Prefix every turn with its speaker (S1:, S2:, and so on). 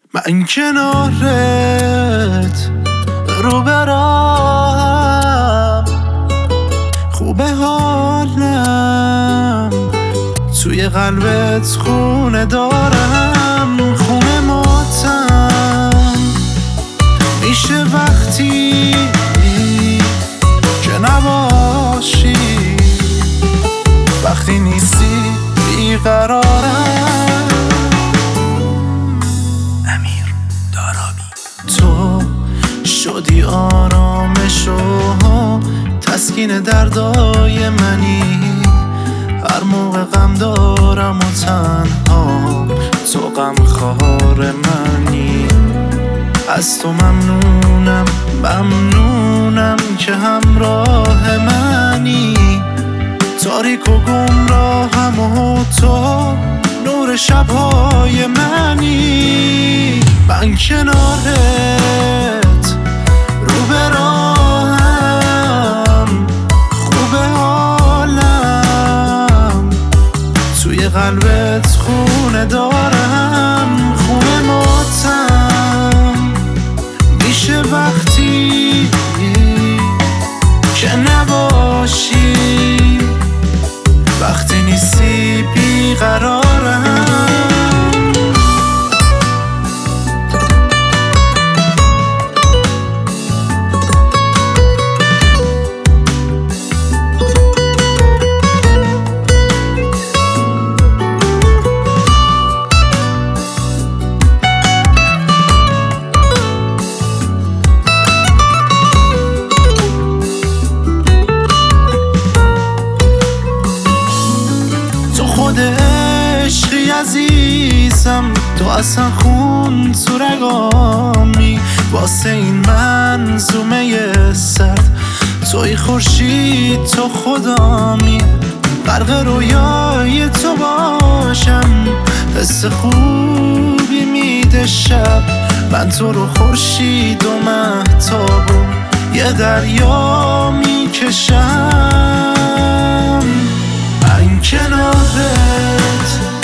S1: من کنارت رو برام خوبه حالم، توی قلبت خونه دارم، خونه ماتم میشه وقتی که نباشی، وقتی نیستی بیقرارم. امیر دارابی تو شدی آرامش و تسکین دردای منی، هر موقع غم دارم و تنها تو غمخوار منی. از تو ممنونم ممنونم که همراه منی، تاریک و گمراهم و تو نور شبهای منی. من کنارت رو براهم خوبه حالم، توی قلبت خونه دارم، خونه ماتم میشه وقتی که نباشی، وقتی نیستی بیقرارم. عشقی عزیزم، تو اصلا خون تو رگامی، واسه این منظومه سرد توی خورشید تو خدامی. غرق رویای تو باشم، حس خوبی میده شب، من تو رو خورشید و مهتاب و یه دریا میکشم. من کنارت